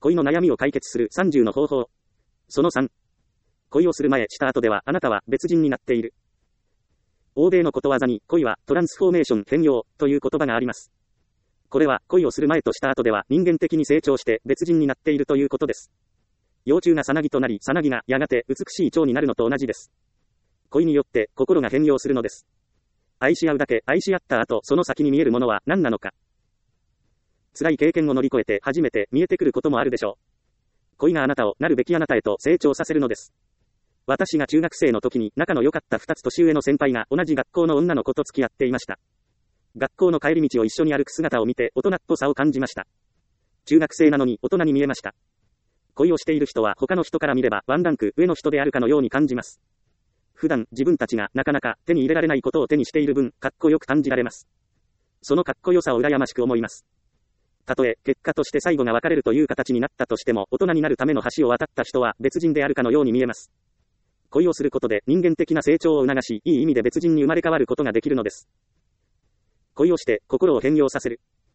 恋の悩みを解決する30の方法。その3。恋をする前、した後ではあなたは別人になっている。欧米のことわざに恋はトランスフォーメーション変容という言葉があります。これは恋をする前とした後では人間的に成長して別人になっているということです。幼虫がさなぎとなり、さなぎがやがて美しい蝶になるのと同じです。恋によって心が変容するのです。愛し合うだけ愛し合った後、その先に見えるものは何なのか。辛い経験を乗り越えて初めて見えてくることもあるでしょう。恋があなたをなるべきあなたへと成長させるのです。私が中学生の時に仲の良かった2つ年上の先輩が同じ学校の女の子と付き合っていました。学校の帰り道を一緒に歩く姿を見て大人っぽさを感じました。中学生なのに大人に見えました。恋をしている人は他の人から見ればワンランク上の人であるかのように感じます。普段自分たちがなかなか手に入れられないことを手にしている分、かっこよく感じられます。そのかっこよさを羨ましく思います。たとえ結果として最後が別れるという形になったとしても、大人になるための橋を渡った人は別人であるかのように見えます。恋をすることで人間的な成長を促し、いい意味で別人に生まれ変わることができるのです。恋をして心を変容させる。